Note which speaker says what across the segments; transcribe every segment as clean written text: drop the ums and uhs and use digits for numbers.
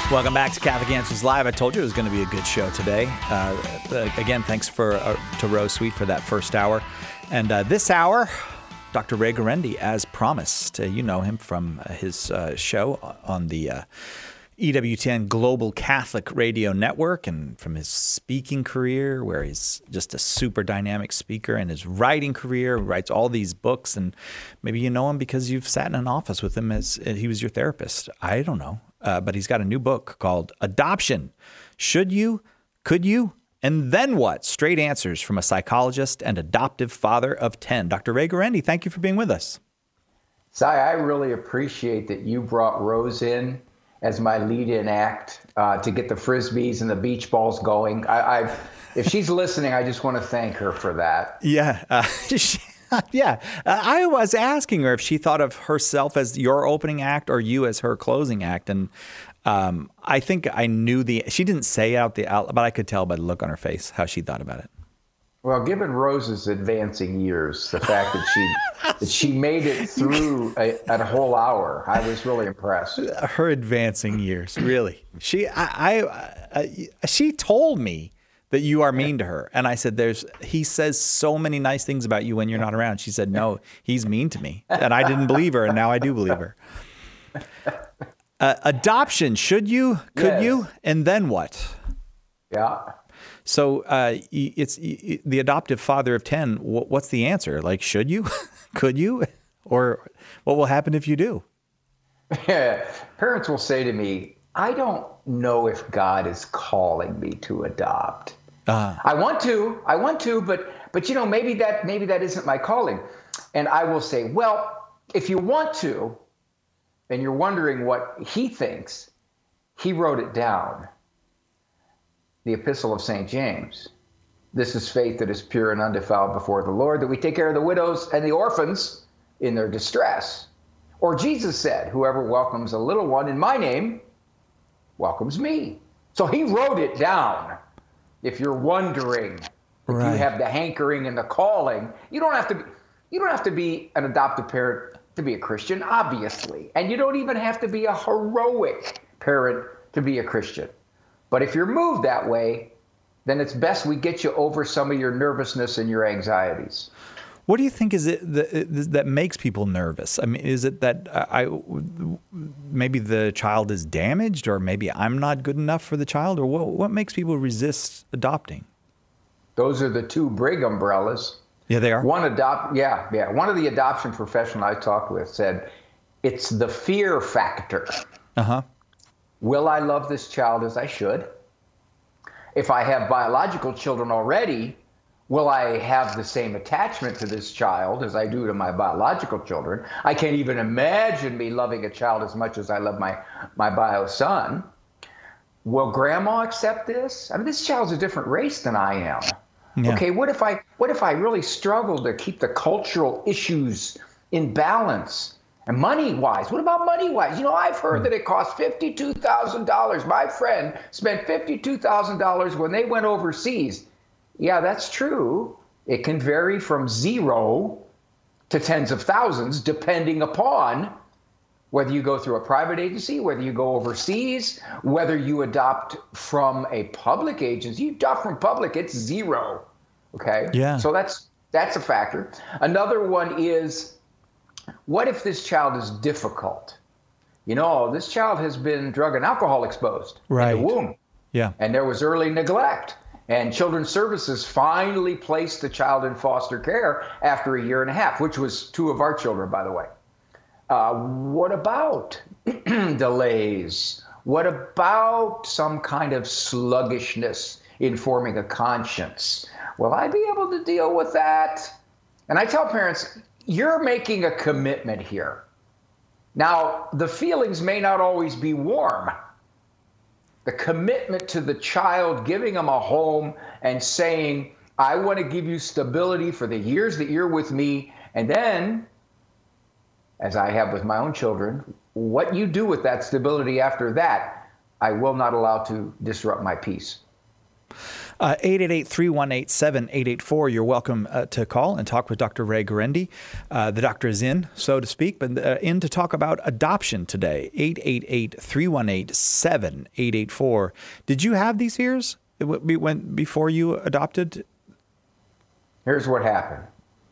Speaker 1: Welcome back to Catholic Answers Live. I told you it was going to be a good show today. Again, thanks to Rose Sweet for that first hour. And this hour, Dr. Ray Guarendi, as promised. You know him from his show on the EWTN Global Catholic Radio Network, and from his speaking career, where he's just a super dynamic speaker, and his writing career, writes all these books. And maybe you know him because you've sat in an office with him as he was your therapist. I don't know. But he's got a new book called Adoption. Should you? Could you? And then what? Straight answers from a psychologist and adoptive father of 10. Dr. Ray Guarendi, thank you for being with us.
Speaker 2: Si, I really appreciate that you brought Rose in as my lead-in act to get the Frisbees and the beach balls going. If she's listening, I just want to thank her for that.
Speaker 1: Yeah. I was asking her if she thought of herself as your opening act or you as her closing act. And I think I knew she didn't say out but I could tell by the look on her face how she thought about it.
Speaker 2: Well, given Rose's advancing years, the fact that she made it through a whole hour, I was really impressed.
Speaker 1: Her advancing years, really. She told me that you are mean to her. And I said, he says so many nice things about you when you're not around. She said, no, he's mean to me. And I didn't believe her, and now I do believe her. Adoption, should you, could you, and then what?
Speaker 2: Yeah.
Speaker 1: So it's the adoptive father of 10. What's the answer? Like, should you, could you, or what will happen if you do?
Speaker 2: Parents will say to me, I don't know if God is calling me to adopt. I want to, but you know, maybe that isn't my calling. And I will say, well, if you want to, and you're wondering what he thinks, he wrote it down. The Epistle of St. James. This is faith that is pure and undefiled before the Lord, that we take care of the widows and the orphans in their distress. Or Jesus said, whoever welcomes a little one in my name welcomes me. So he wrote it down. If you're wondering if you have the hankering and the calling, you don't have to be an adoptive parent to be a Christian, obviously. And you don't even have to be a heroic parent to be a Christian. But if you're moved that way, then it's best we get you over some of your nervousness and your anxieties.
Speaker 1: What do you think is it that makes people nervous? I mean, is it that maybe the child is damaged, or maybe I'm not good enough for the child, or what makes people resist adopting?
Speaker 2: Those are the two big umbrellas.
Speaker 1: Yeah, they are.
Speaker 2: One of the adoption professionals I talked with said, it's the fear factor.
Speaker 1: Uh-huh.
Speaker 2: Will I love this child as I should? If I have biological children already, will I have the same attachment to this child as I do to my biological children? I can't even imagine me loving a child as much as I love my bio son. Will grandma accept this? I mean, this child's a different race than I am. Yeah. Okay, what if I really struggle to keep the cultural issues in balance? And money-wise, what about money-wise? You know, I've heard that it costs $52,000. My friend spent $52,000 when they went overseas. Yeah, that's true. It can vary from zero to tens of thousands, depending upon whether you go through a private agency, whether you go overseas, whether you adopt from a public agency. You adopt from public, it's zero. Okay?
Speaker 1: Yeah.
Speaker 2: So that's a factor. Another one is, what if this child is difficult? You know, this child has been drug and alcohol exposed in the womb.
Speaker 1: Yeah.
Speaker 2: And there was early neglect. And Children's Services finally placed the child in foster care after a year and a half, which was 2 of our children, by the way. What about delays? What about some kind of sluggishness in forming a conscience? Will I be able to deal with that? And I tell parents, you're making a commitment here. Now, the feelings may not always be warm. The commitment to the child, giving them a home and saying, I want to give you stability for the years that you're with me. And then, as I have with my own children, what you do with that stability after that, I will not allow to disrupt my peace.
Speaker 1: 888-318-7884. You're welcome to call and talk with Dr. Ray Guarendi. The doctor is in, so to speak, but in to talk about adoption today. 888-318-7884. Did you have these fears before you adopted?
Speaker 2: Here's what happened.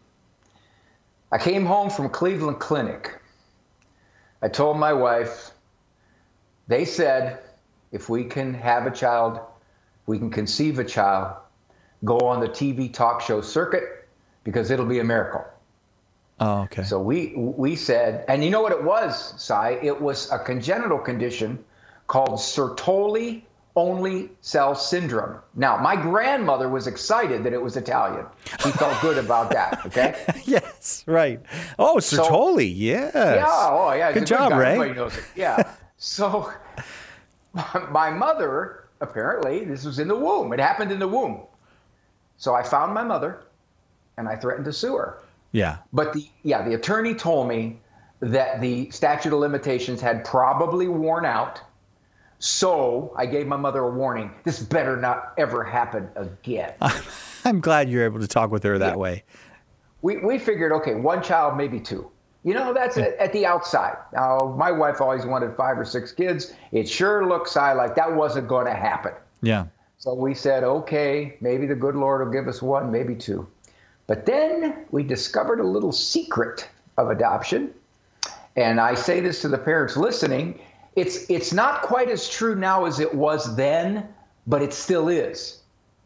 Speaker 2: I came home from Cleveland Clinic. I told my wife, they said, if we can have a child, we can conceive a child, go on the TV talk show circuit, because it'll be a miracle.
Speaker 1: Oh, okay.
Speaker 2: So we said, and you know what it was, Cy? It was a congenital condition called Sertoli-only cell syndrome. Now, my grandmother was excited that it was Italian. She felt good about that, okay?
Speaker 1: Yes, right. Oh, Sertoli, yes.
Speaker 2: Yeah, oh, yeah.
Speaker 1: Good job, Ray.
Speaker 2: Everybody knows it. Yeah. So my mother, apparently, this was in the womb. It happened in the womb. So I found my mother, and I threatened to sue her.
Speaker 1: Yeah.
Speaker 2: But the attorney told me that the statute of limitations had probably worn out. So I gave my mother a warning. This better not ever happen again.
Speaker 1: I'm glad you're able to talk with her that way.
Speaker 2: We figured, okay, one child, maybe two. You know, that's at the outside. Now, my wife always wanted 5 or 6 kids. It sure looks like that wasn't going to happen.
Speaker 1: Yeah.
Speaker 2: So we said, okay, maybe the good Lord will give us 1, maybe 2. But then we discovered a little secret of adoption. And I say this to the parents listening. It's not quite as true now as it was then, but it still is.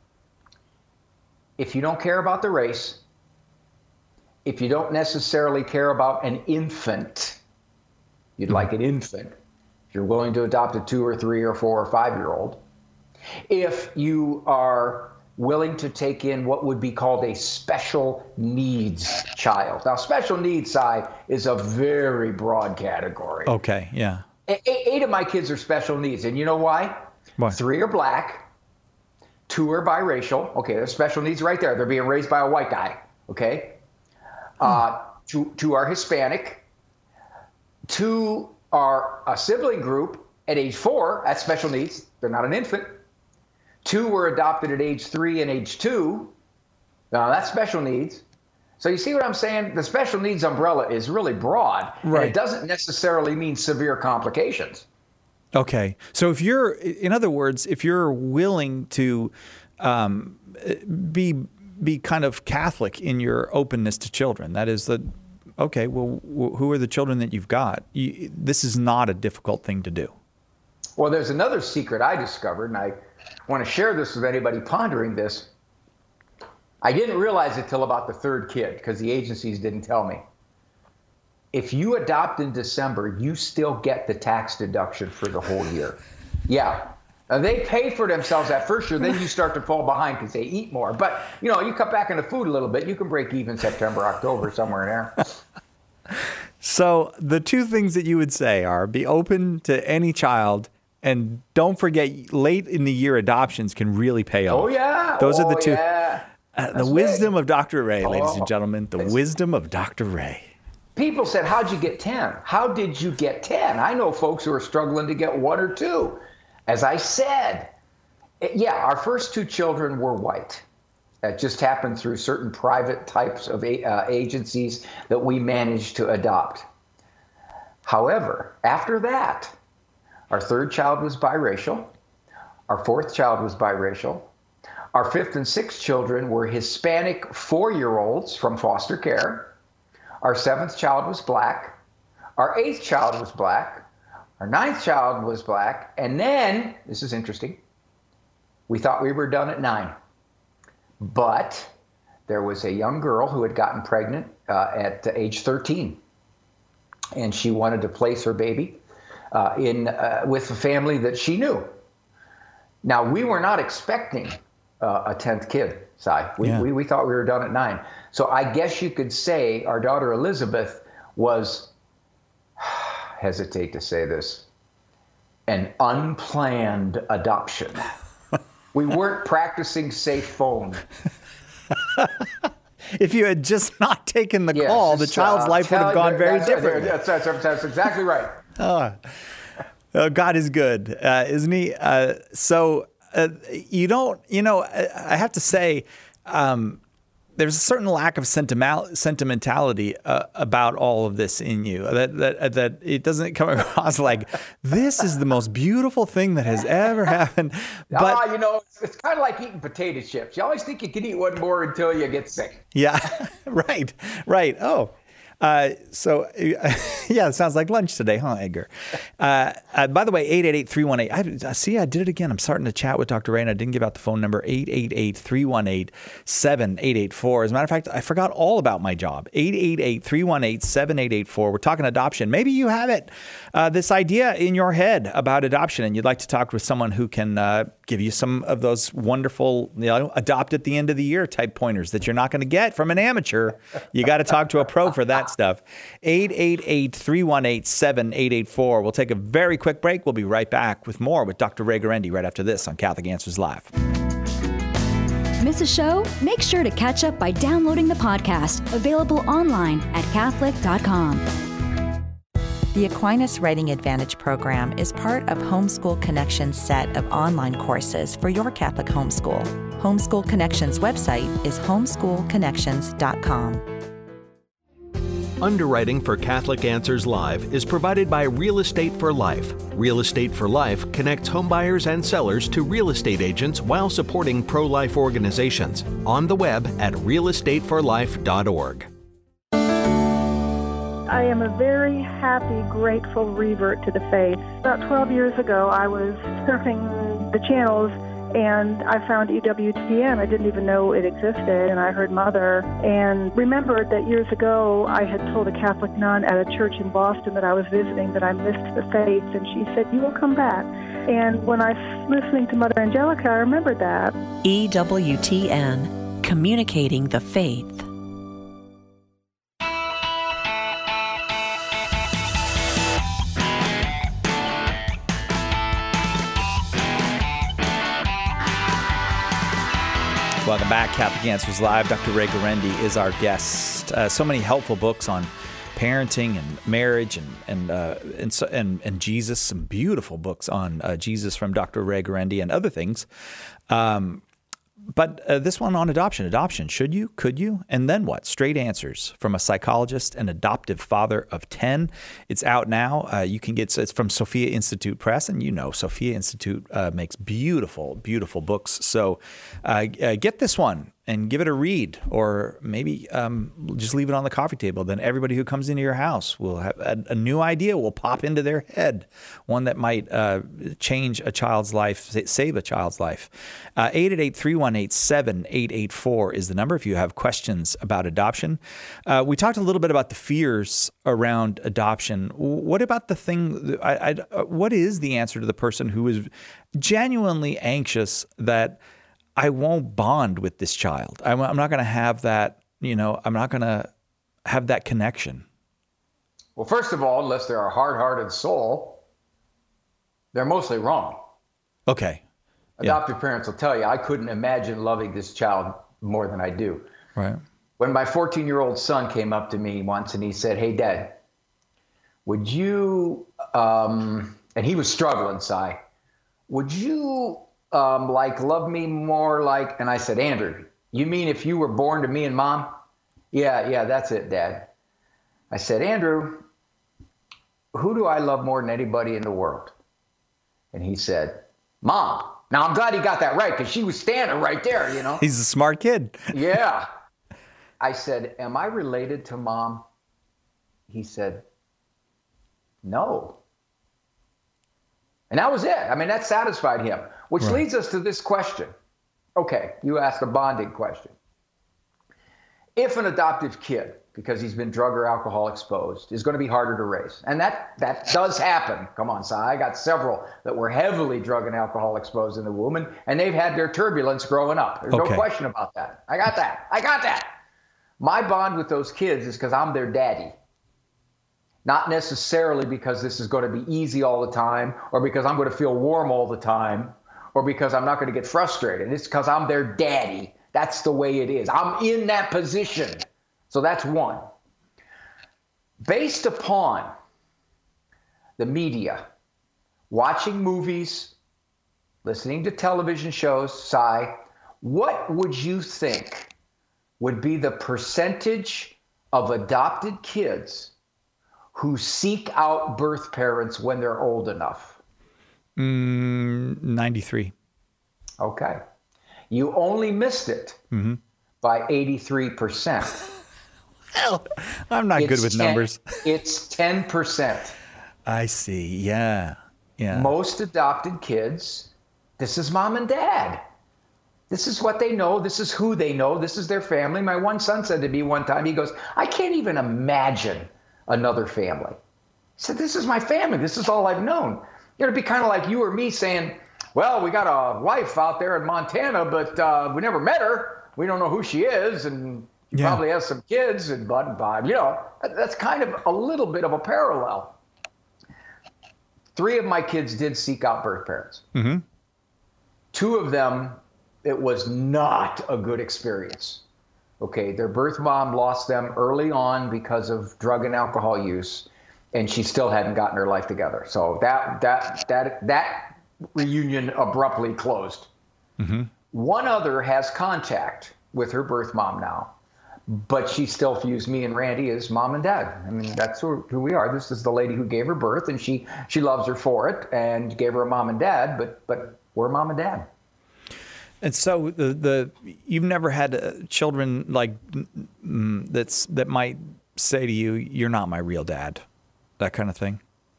Speaker 2: If you don't care about the race, if you don't necessarily care about an infant, you'd like an infant, if you're willing to adopt a 2 or 3 or 4 or 5-year-old, if you are willing to take in what would be called a special needs child. Now, special needs side is a very broad category.
Speaker 1: Okay, yeah.
Speaker 2: 8 of my kids are special needs, and you know why?
Speaker 1: Why?
Speaker 2: 3 are black, 2 are biracial. Okay, there's special needs right there. They're being raised by a white guy, okay? 2 are Hispanic. 2 are a sibling group at age 4. That's special needs. They're not an infant. 2 were adopted at age 3 and age 2. Now, that's special needs. So you see what I'm saying? The special needs umbrella is really broad.
Speaker 1: Right.
Speaker 2: And it doesn't necessarily mean severe complications.
Speaker 1: Okay. So if you're, in other words, if you're willing to be kind of Catholic in your openness to children, that is okay, well, who are the children that you've got? This is not a difficult thing to do.
Speaker 2: Well, there's another secret I discovered, and I want to share this with anybody pondering this. I didn't realize it till about the 3rd kid because the agencies didn't tell me. If you adopt in December, you still get the tax deduction for the whole year. Yeah. Now, they pay for themselves that first year, then you start to fall behind because they eat more. But, you know, you cut back on the food a little bit, you can break even September, October, somewhere in there.
Speaker 1: So the 2 things that you would say are be open to any child, and don't forget late in the year adoptions can really pay off.
Speaker 2: Oh, yeah.
Speaker 1: Those are the 2.
Speaker 2: Yeah.
Speaker 1: The wisdom of Dr. Ray, ladies and gentlemen, the wisdom of Dr. Ray.
Speaker 2: People said, how'd you get 10? How did you get 10? I know folks who are struggling to get 1 or 2. As I said, our first 2 children were white. That just happened through certain private types of agencies that we managed to adopt. However, after that, our 3rd child was biracial. Our 4th child was biracial. Our 5th and 6th children were Hispanic 4-year-olds from foster care. Our 7th child was black. Our 8th child was black. Our 9th child was black. And then, this is interesting, we thought we were done at 9. But there was a young girl who had gotten pregnant at age 13. And she wanted to place her baby with a family that she knew. Now, we were not expecting a 10th kid, Cy. We thought we were done at 9. So I guess you could say our daughter Elizabeth was, hesitate to say this, an unplanned adoption. We weren't practicing safe phone.
Speaker 1: If you had just not taken the call, the child's life would have gone very differently.
Speaker 2: That's exactly right.
Speaker 1: God is good, isn't he? So you don't, I have to say, there's a certain lack of sentimentality about all of this in you, that it doesn't come across like this is the most beautiful thing that has ever happened. But
Speaker 2: it's kind of like eating potato chips. You always think you can eat one more until you get sick.
Speaker 1: Yeah, right. Oh. So it sounds like lunch today, huh, Edgar? By the way, 888-318. I did it again. I'm starting to chat with Dr. Ray, and I didn't give out the phone number, 888-318-7884. As a matter of fact, I forgot all about my job, 888-318-7884. We're talking adoption. Maybe you have this idea in your head about adoption, and you'd like to talk with someone who can give you some of those wonderful, adopt at the end of the year type pointers that you're not going to get from an amateur. You got to talk to a pro for that stuff. 888-318-7884. We'll take a very quick break. We'll be right back with more with Dr. Ray Guarendi right after this on Catholic Answers Live.
Speaker 3: Miss a show? Make sure to catch up by downloading the podcast, available online at Catholic.com.
Speaker 4: The Aquinas Writing Advantage program is part of Homeschool Connections' set of online courses for your Catholic homeschool. Homeschool Connections' website is homeschoolconnections.com.
Speaker 5: Underwriting for Catholic Answers Live is provided by Real Estate for Life. Real Estate for Life connects homebuyers and sellers to real estate agents while supporting pro-life organizations. On the web at realestateforlife.org.
Speaker 6: I am a very happy, grateful revert to the faith. About 12 years ago, I was surfing the channels and I found EWTN. I didn't even know it existed, and I heard Mother and remembered that years ago I had told a Catholic nun at a church in Boston that I was visiting that I missed the faith, and she said, "You will come back." And when I was listening to Mother Angelica, I remembered that.
Speaker 4: EWTN, communicating the faith.
Speaker 1: Welcome back, Catholic Answers Live. Dr. Ray Guarendi is our guest. So many helpful books on parenting and marriage and Jesus. Some beautiful books on Jesus from Dr. Ray Guarendi and other things. But this one on adoption. Adoption, should you? Could you? And then what? Straight answers from a psychologist and adoptive father of 10. It's out now. You can get it's from Sophia Institute Press, and Sophia Institute makes beautiful, beautiful books. So get this one and give it a read, or maybe just leave it on the coffee table. Then everybody who comes into your house will have a new idea will pop into their head, one that might change a child's life, save a child's life. 888-318-7884 is the number if you have questions about adoption. We talked a little bit about the fears around adoption. What about the thing, what is the answer to the person who is genuinely anxious that I won't bond with this child? I'm not going to have that, I'm not going to have that connection.
Speaker 2: Well, first of all, unless they're a hard-hearted soul, they're mostly wrong.
Speaker 1: Okay.
Speaker 2: Adoptive parents will tell you, I couldn't imagine loving this child more than I do.
Speaker 1: Right.
Speaker 2: When my 14-year-old son came up to me once and he said, "Hey, Dad, would you," and he was struggling, Si, "would you love me more like," and I said, "Andrew, you mean if you were born to me and Mom?" Yeah, that's it, Dad. I said, "Andrew, who do I love more than anybody in the world?" And he said, "Mom." Now, I'm glad he got that right, because she was standing right there,
Speaker 1: He's a smart kid.
Speaker 2: Yeah. I said, "Am I related to Mom?" He said, "No." And that was it. I mean, that satisfied him, which leads us to this question. Okay, you asked a bonding question. If an adoptive kid, because he's been drug or alcohol exposed, is going to be harder to raise, and that does happen. Come on, Si. I got several that were heavily drug and alcohol exposed in the womb, and they've had their turbulence growing up. There's no question about that. I got that. My bond with those kids is because I'm their daddy. Not necessarily because this is going to be easy all the time, or because I'm going to feel warm all the time, or because I'm not going to get frustrated. It's because I'm their daddy. That's the way it is. I'm in that position. So that's one. Based upon the media, watching movies, listening to television shows, Cy, what would you think would be the percentage of adopted kids who seek out birth parents when they're old enough?
Speaker 1: 93.
Speaker 2: Okay. You only missed it by 83%.
Speaker 1: Well, I'm not good with numbers.
Speaker 2: It's 10%.
Speaker 1: I see. Yeah.
Speaker 2: Most adopted kids, this is mom and dad. This is what they know. This is who they know. This is their family. My one son said to me one time, he goes, I can't even imagine another family. He said, this is my family. This is all I've known. It'd be kind of like you or me saying, well, we got a wife out there in Montana, but we never met her. We don't know who she is, and probably has some kids, and that's kind of a little bit of a parallel. 3 of my kids did seek out birth parents. 2 of them, it was not a good experience. Okay, their birth mom lost them early on because of drug and alcohol use, and she still hadn't gotten her life together. So that reunion abruptly closed. One other has contact with her birth mom now, but she still views me and Randy as mom and dad. I mean, that's who we are. This is the lady who gave her birth, and she loves her for it and gave her a mom and dad, but we're mom and dad.
Speaker 1: And so you've never had children like that might say to you, "You're not my real dad," that kind of thing.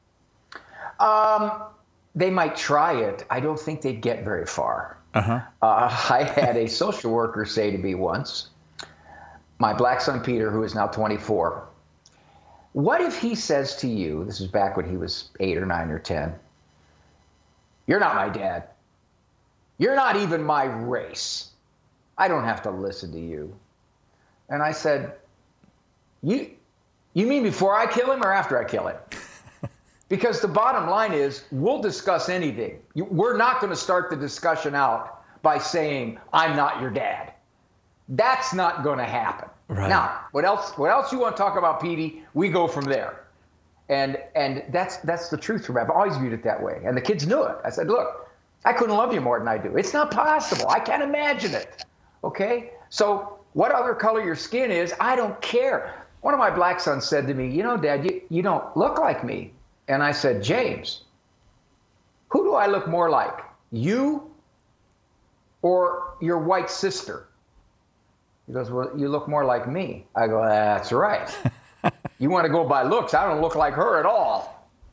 Speaker 2: They might try it. I don't think they'd get very far. I had a social worker say to me once, my black son Peter, who is now 24, what if he says to you, this is back when he was 8 or 9 or 10, you're not my dad. You're not even my race. I don't have to listen to you. And I said, you mean before I kill him or after I kill him? Because the bottom line is, we'll discuss anything. We're not going to start the discussion out by saying, I'm not your dad. That's not going to happen. Right. Now, what else you want to talk about, Petey? We go from there. And that's the truth for me. I've always viewed it that way. And the kids knew it. I said, look, I couldn't love you more than I do. It's not possible. I can't imagine it. Okay? So what other color your skin is, I don't care. One of my black sons said to me, Dad, you don't look like me. And I said, James, who do I look more like? You or your white sister? He goes, well, you look more like me. I go, that's right. You want to go by looks, I don't look like her at all.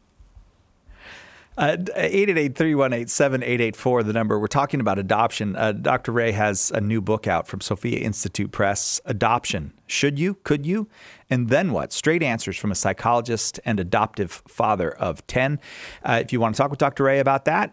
Speaker 1: 888-318-7884, the number. We're talking about adoption. Dr. Ray has a new book out from Sophia Institute Press, Adoption. Should you? Could you? And then what? Straight answers from a psychologist and adoptive father of 10. If you want to talk with Dr. Ray about that,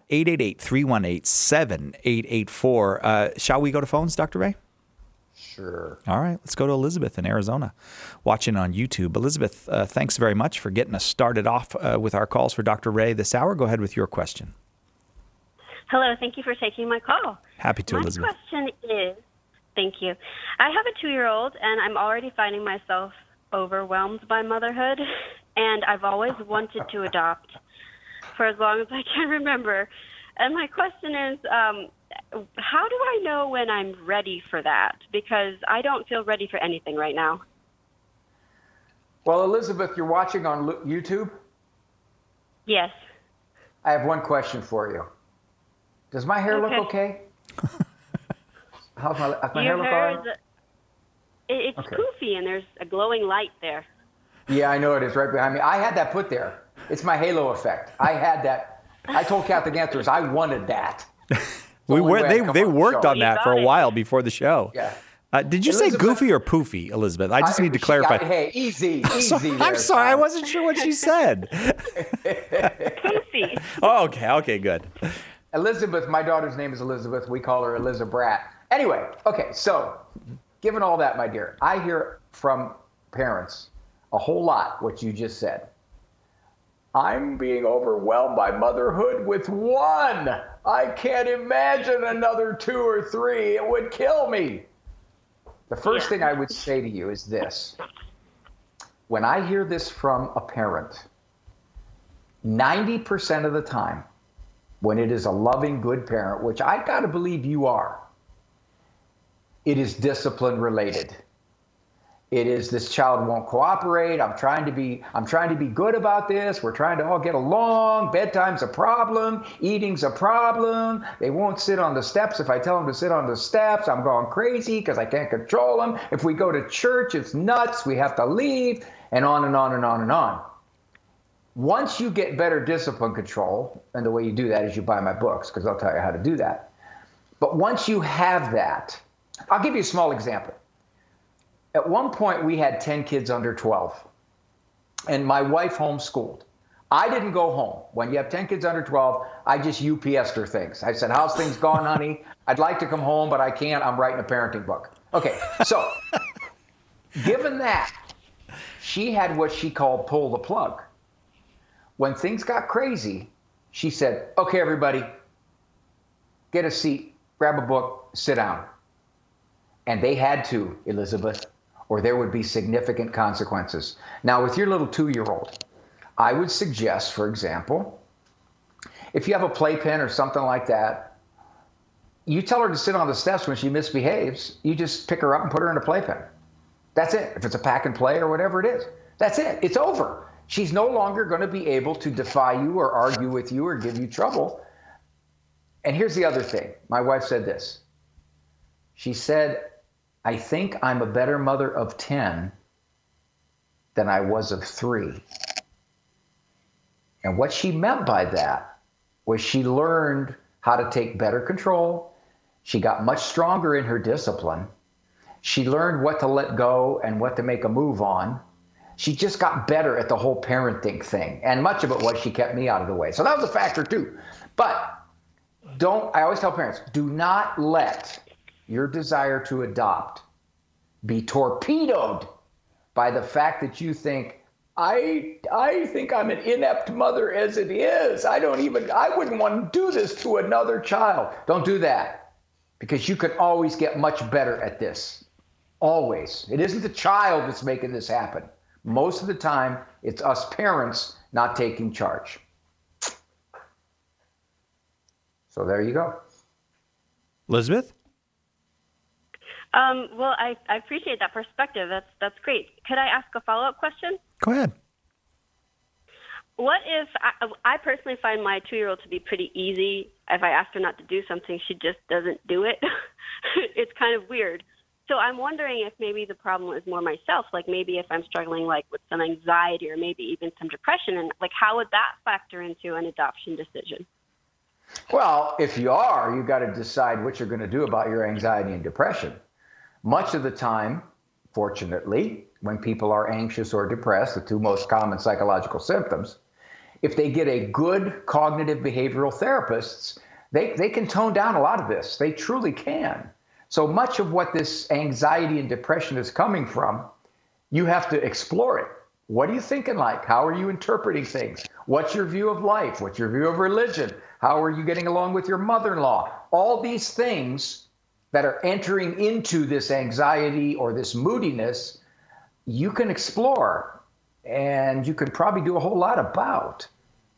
Speaker 1: 888-318-7884. Shall we go to phones, Dr. Ray?
Speaker 2: Sure.
Speaker 1: All right, let's go to Elizabeth in Arizona, watching on YouTube. Elizabeth, thanks very much for getting us started off with our calls for Dr. Ray this hour. Go ahead with your question.
Speaker 7: Hello, thank you for taking my call.
Speaker 1: Happy to, Elizabeth.
Speaker 7: My question is, thank you. I have a 2-year-old, and I'm already finding myself overwhelmed by motherhood, and I've always wanted to adopt for as long as I can remember. And my question is, how do I know when I'm ready for that? Because I don't feel ready for anything right now.
Speaker 2: Well, Elizabeth, you're watching on YouTube?
Speaker 7: Yes.
Speaker 2: I have one question for you. Does my hair look okay? How's my hair look all right?
Speaker 7: It's okay. Poofy, and there's a glowing light there.
Speaker 2: Yeah, I know it is right behind me. I had that put there. It's my halo effect. I had that. I told Catholic Answers I wanted that.
Speaker 1: They worked on that for a while before the show.
Speaker 2: Yeah.
Speaker 1: Did you say goofy or poofy, Elizabeth? I just need to clarify.
Speaker 2: Hey, easy.
Speaker 1: I'm sorry. I wasn't sure what she said.
Speaker 7: Poofy.
Speaker 1: Oh, okay, good.
Speaker 2: Elizabeth, my daughter's name is Elizabeth. We call her Elizabeth. Anyway, okay, so given all that, my dear, I hear from parents a whole lot what you just said. I'm being overwhelmed by motherhood with 1. I can't imagine another 2 or 3. It would kill me. The first thing I would say to you is this. When I hear this from a parent, 90% of the time, when it is a loving, good parent, which I got to believe you are, it is discipline related. It is this child won't cooperate. I'm trying to be good about this. We're trying to all get along. Bedtime's a problem. Eating's a problem. They won't sit on the steps. If I tell them to sit on the steps, I'm going crazy because I can't control them. If we go to church, it's nuts. We have to leave, and on and on and on and on. Once you get better discipline control, and the way you do that is you buy my books because I'll tell you how to do that. But once you have that, I'll give you a small example. At one point, we had 10 kids under 12, and my wife homeschooled. I didn't go home. When you have 10 kids under 12, I just UPS'd her things. I said, how's things going, honey? I'd like to come home, but I can't. I'm writing a parenting book. Okay, so given that, she had what she called pull the plug. When things got crazy, she said, okay, everybody, get a seat, grab a book, sit down. And they had to, Elizabeth, or there would be significant consequences. Now, with your little 2-year-old, I would suggest, for example, if you have a playpen or something like that, you tell her to sit on the steps when she misbehaves. You just pick her up and put her in a playpen. That's it. If it's a pack and play or whatever it is, that's it. It's over. She's no longer going to be able to defy you or argue with you or give you trouble. And here's the other thing. My wife said this. She said, I think I'm a better mother of 10 than I was of 3. And what she meant by that was she learned how to take better control. She got much stronger in her discipline. She learned what to let go and what to make a move on. She just got better at the whole parenting thing. And much of it was she kept me out of the way. So that was a factor too. But I always tell parents, do not let your desire to adopt be torpedoed by the fact that you think, I think I'm an inept mother as it is. I wouldn't want to do this to another child. Don't do that, because you can always get much better at this. Always. It isn't the child that's making this happen. Most of the time, it's us parents not taking charge. So there you go.
Speaker 1: Elizabeth?
Speaker 7: Well, I appreciate that perspective. That's great. Could I ask a follow-up question?
Speaker 1: Go ahead.
Speaker 7: What if I personally find my 2-year-old to be pretty easy? If I ask her not to do something, she just doesn't do it. It's kind of weird. So I'm wondering if maybe the problem is more myself, like maybe if I'm struggling like with some anxiety or maybe even some depression, and like how would that factor into an adoption decision?
Speaker 2: Well, if you are, you've got to decide what you're going to do about your anxiety and depression. Much of the time, fortunately, when people are anxious or depressed, the two most common psychological symptoms, if they get a good cognitive behavioral therapists, they can tone down a lot of this. They truly can. So much of what this anxiety and depression is coming from, you have to explore it. What are you thinking like? How are you interpreting things? What's your view of life? What's your view of religion? How are you getting along with your mother-in-law? All these things that are entering into this anxiety or this moodiness, you can explore, and you can probably do a whole lot about.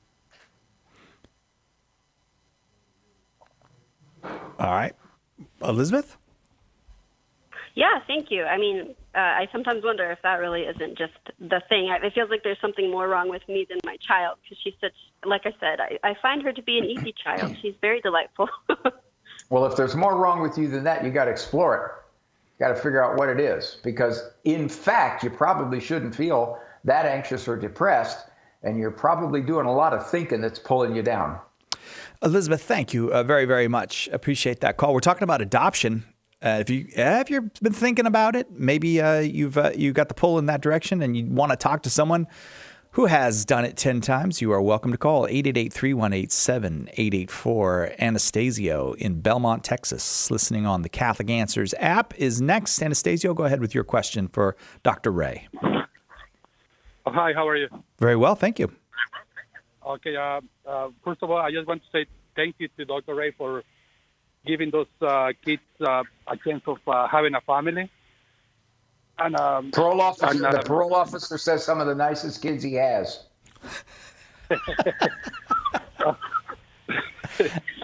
Speaker 1: All right. Elizabeth?
Speaker 7: Yeah, thank you. I mean, I sometimes wonder if that really isn't just the thing. It feels like there's something more wrong with me than my child, because she's such, like I said, I find her to be an easy child. She's very delightful.
Speaker 2: Well, if there's more wrong with you than that, you got to explore it. You got to figure out what it is, because in fact, you probably shouldn't feel that anxious or depressed, and you're probably doing a lot of thinking that's pulling you down.
Speaker 1: Elizabeth, thank you very, very much. Appreciate that call. We're talking about adoption. If you've been thinking about it, maybe you got the pull in that direction and you want to talk to someone who has done it 10 times, you are welcome to call 888-318-7884. Anastasio in Belmont, Texas, listening on the Catholic Answers app is next. Anastasio, go ahead with your question for Dr. Ray.
Speaker 8: Oh, hi, how are you?
Speaker 1: Very well, thank you.
Speaker 8: Okay, first of all, I just want to say thank you to Dr. Ray for giving those kids a chance of having a family. And
Speaker 2: the parole officer says some of the nicest kids he has.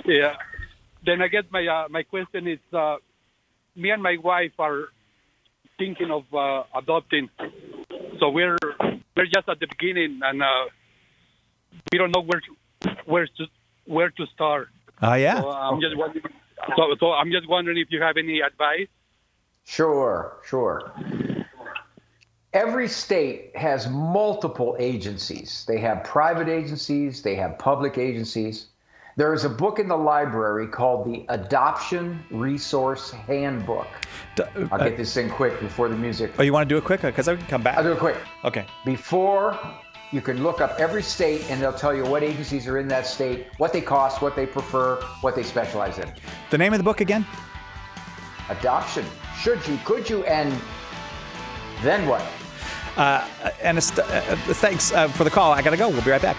Speaker 8: Yeah. Then I guess my question is, me and my wife are thinking of adopting. So we're just at the beginning, and we don't know where to start.
Speaker 1: Oh yeah.
Speaker 8: So I'm just wondering. So I'm just wondering if you have any advice.
Speaker 2: Sure. Every state has multiple agencies. They have private agencies. They have public agencies. There is a book in the library called the Adoption Resource Handbook. I'll get this in quick before the music.
Speaker 1: Oh, you want to do it quick? Because I can come back.
Speaker 2: I'll do it quick.
Speaker 1: Okay.
Speaker 2: Before, you can look up every state, and they'll tell you what agencies are in that state, what they cost, what they prefer, what they specialize in.
Speaker 1: The name of the book again?
Speaker 2: Adoption. Should you, could you, and then what?
Speaker 1: Thanks for the call. I got to go. We'll be right back.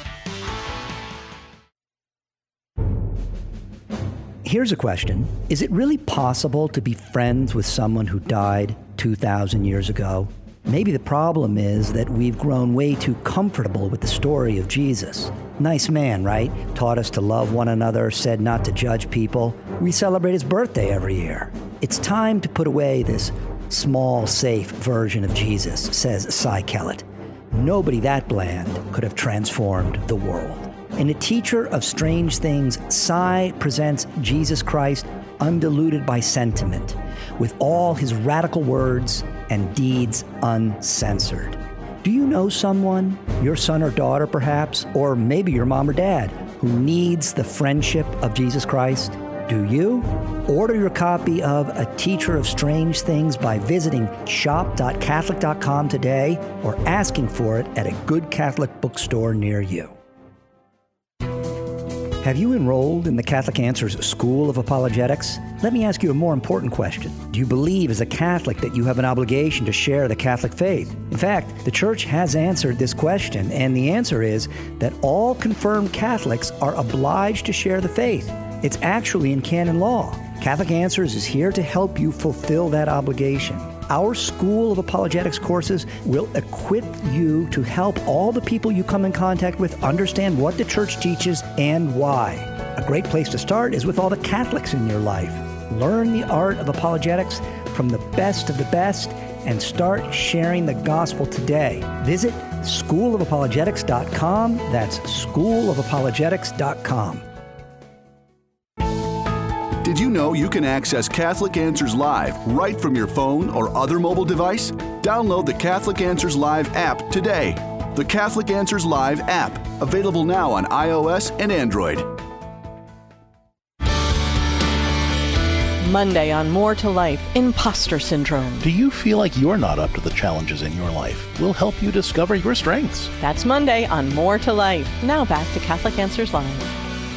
Speaker 9: Here's a question. Is it really possible to be friends with someone who died 2,000 years ago? Maybe the problem is that we've grown way too comfortable with the story of Jesus. Nice man, right? Taught us to love one another, said not to judge people. We celebrate his birthday every year. It's time to put away this small, safe version of Jesus, says Cy Kellett. Nobody that bland could have transformed the world. In A Teacher of Strange Things, Cy presents Jesus Christ undiluted by sentiment, with all his radical words and deeds uncensored. Do you know someone, your son or daughter perhaps, or maybe your mom or dad, who needs the friendship of Jesus Christ? Do you? Order your copy of A Teacher of Strange Things by visiting shop.catholic.com today or asking for it at a good Catholic bookstore near you. Have you enrolled in the Catholic Answers School of Apologetics? Let me ask you a more important question. Do you believe as a Catholic that you have an obligation to share the Catholic faith? In fact, the Church has answered this question, and the answer is that all confirmed Catholics are obliged to share the faith. It's actually in canon law. Catholic Answers is here to help you fulfill that obligation. Our School of Apologetics courses will equip you to help all the people you come in contact with understand what the Church teaches and why. A great place to start is with all the Catholics in your life. Learn the art of apologetics from the best of the best and start sharing the gospel today. Visit schoolofapologetics.com. That's schoolofapologetics.com.
Speaker 10: Did you know you can access Catholic Answers Live right from your phone or other mobile device? Download the Catholic Answers Live app today. The Catholic Answers Live app, available now on iOS and Android.
Speaker 11: Monday on More to Life, imposter syndrome.
Speaker 12: Do you feel like you're not up to the challenges in your life? We'll help you discover your strengths.
Speaker 11: That's Monday on More to Life. Now back to Catholic Answers Live.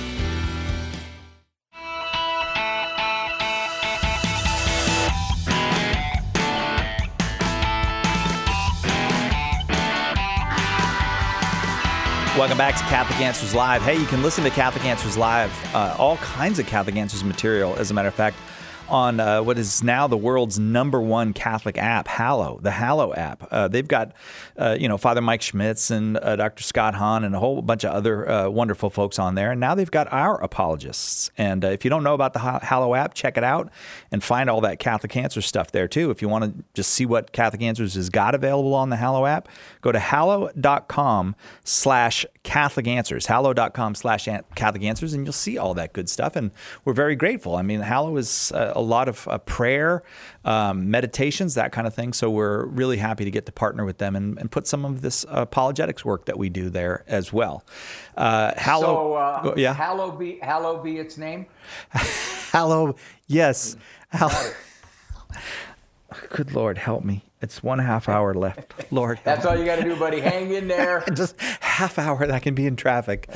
Speaker 1: Welcome back to Catholic Answers Live. Hey, you can listen to Catholic Answers Live, all kinds of Catholic Answers material, as a matter of fact, on what is now the world's #1 Catholic app, Hallow, the Hallow app. They've got, Father Mike Schmitz and Dr. Scott Hahn and a whole bunch of other wonderful folks on there. And now they've got our apologists. And if you don't know about the Hallow app, check it out and find all that Catholic Answers stuff there, too. If you want to just see what Catholic Answers has got available on the Hallow app, go to hallow.com/Catholic Answers, hallow.com/Catholic Answers, and you'll see all that good stuff. And we're very grateful. I mean, Hallow is a lot of prayer, meditations, that kind of thing. So we're really happy to get to partner with them and put some of this apologetics work that we do there as well. Hallow, yeah.
Speaker 2: Hallow be its name.
Speaker 1: Hallow, yes. Hallow. Good Lord, help me. It's 1.5 hour left. Lord,
Speaker 2: that's all you got to do, buddy. Hang in there.
Speaker 1: Just half hour that I can be in traffic.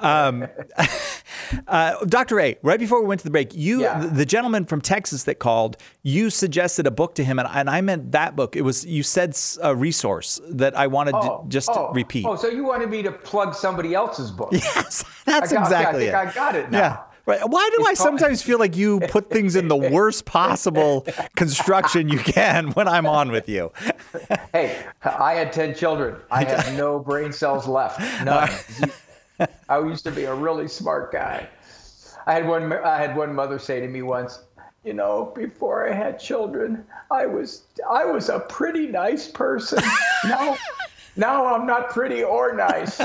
Speaker 1: Dr. A, right before we went to the break, the gentleman from Texas that called, you suggested a book to him, and I meant that book. It was, you said a resource that I wanted to repeat.
Speaker 2: Oh, so you wanted me to plug somebody else's book?
Speaker 1: Yes, that's exactly it.
Speaker 2: I think I got it now.
Speaker 1: Yeah. Right. Why do I sometimes feel like you put things in the worst possible construction you can when I'm on with you?
Speaker 2: Hey, I had 10 children. I have no brain cells left. None. I used to be a really smart guy. I had one mother say to me once, before I had children, I was a pretty nice person. Now I'm not pretty or nice.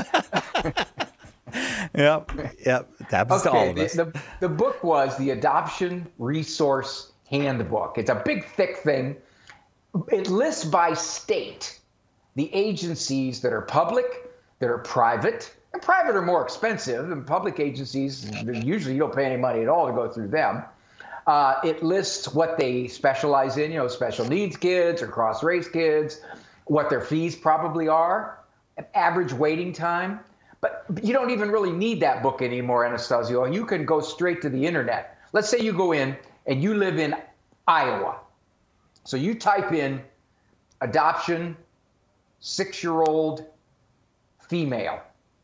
Speaker 1: Yep. That happens to all of us.
Speaker 2: The book was the Adoption Resource Handbook. It's a big, thick thing. It lists by state the agencies that are public, that are private. And private are more expensive, and public agencies, usually you don't pay any money at all to go through them. It lists what they specialize in, special needs kids or cross-race kids, what their fees probably are, average waiting time. But you don't even really need that book anymore, Anastasio. You can go straight to the internet. Let's say you go in and you live in Iowa. So you type in adoption, 6-year-old female.